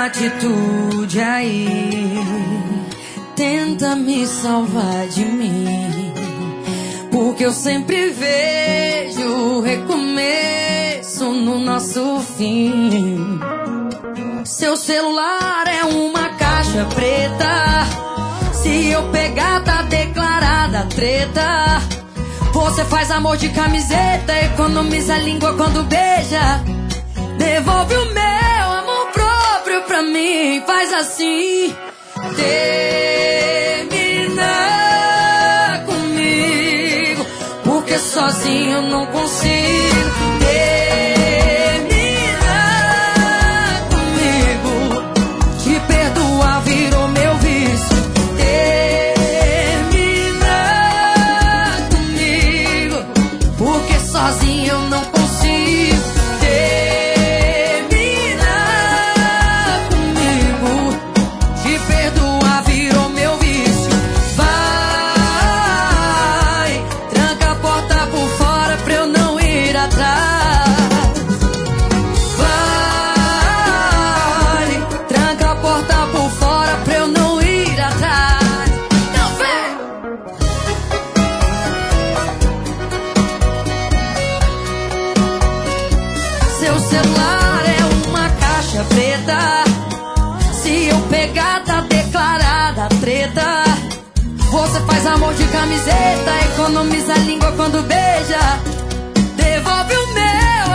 atitude aí. Tenta me salvar de mim, porque eu sempre vejo recomeço no nosso fim. Seu celular é uma caixa preta, se eu pegar tá declarada treta. Você faz amor de camiseta, economiza a língua quando beija. Devolve o meu amor próprio pra mim, faz assim. Termina comigo, porque sozinho eu não consigo. Termina comigo, te perdoar virou meu vício. Termina comigo, porque sozinho eu não consigo. Seu celular é uma caixa preta, se eu pegar tá declarada treta. Você faz amor de camiseta, economiza a língua quando beija. Devolve o meu